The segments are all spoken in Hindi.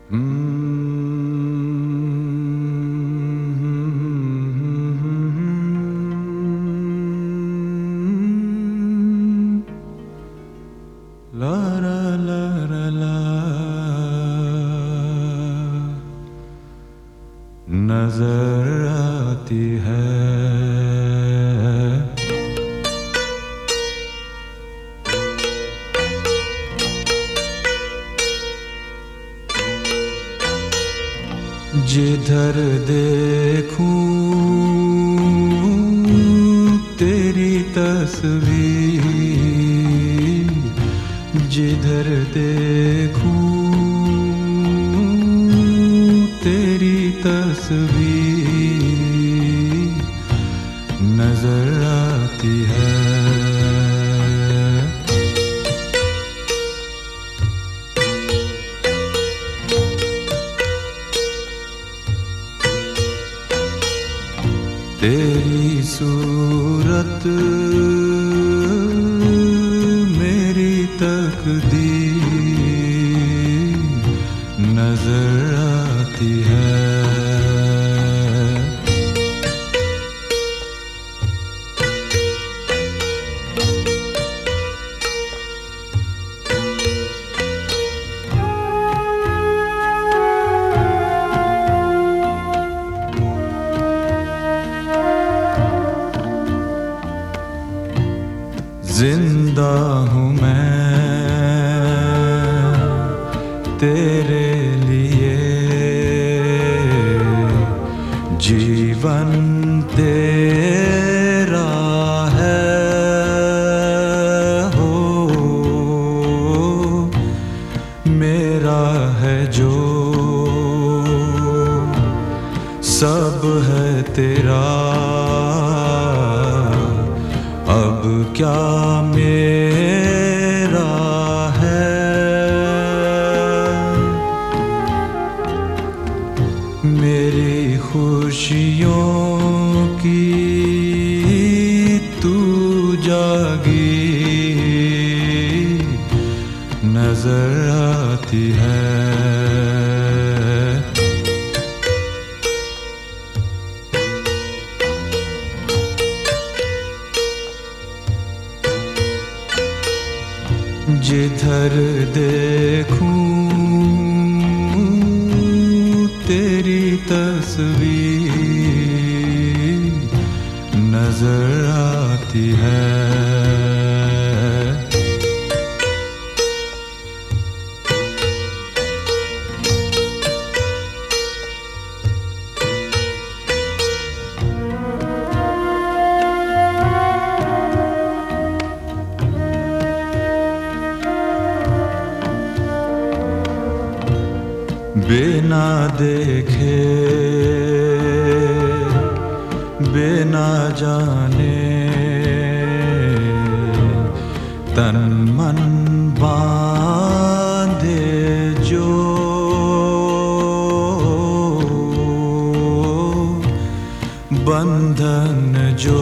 La la la la la नजर आती है जिधर देखूं तेरी तस्वीर, जिधर देखूं तेरी तस्वीर नजर आती है। तेरी सूरत मेरी तकदीर नजर आती है। जिंदा हूँ मैं तेरे लिए, जीवन तेरा है हो, मेरा है जो सब है तेरा। अब क्या मेरा है, मेरी खुशियों की तू जागीर नजर आती है। जिधर देखूं तेरी तस्वीर नजर आती है। बिना देखे बिना जाने तन मन बांधे जो, बंधन जो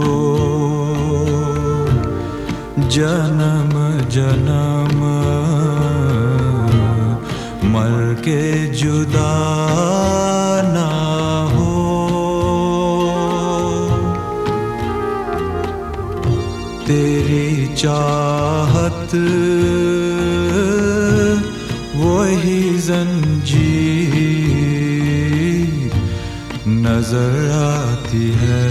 जन्म जन्म मर के जुदा ना हो। तेरी चाहत वही जंजीर नजर आती है।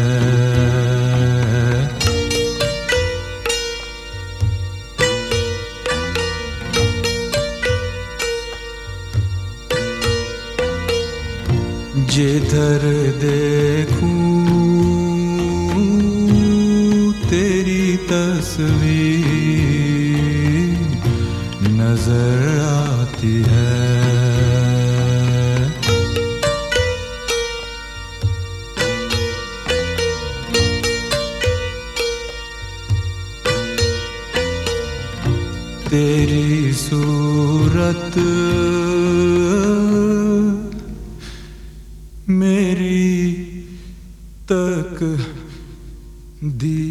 जिधर देखूं तेरी तस्वीर नजर आती है। तेरी सूरत मेरी तकदीर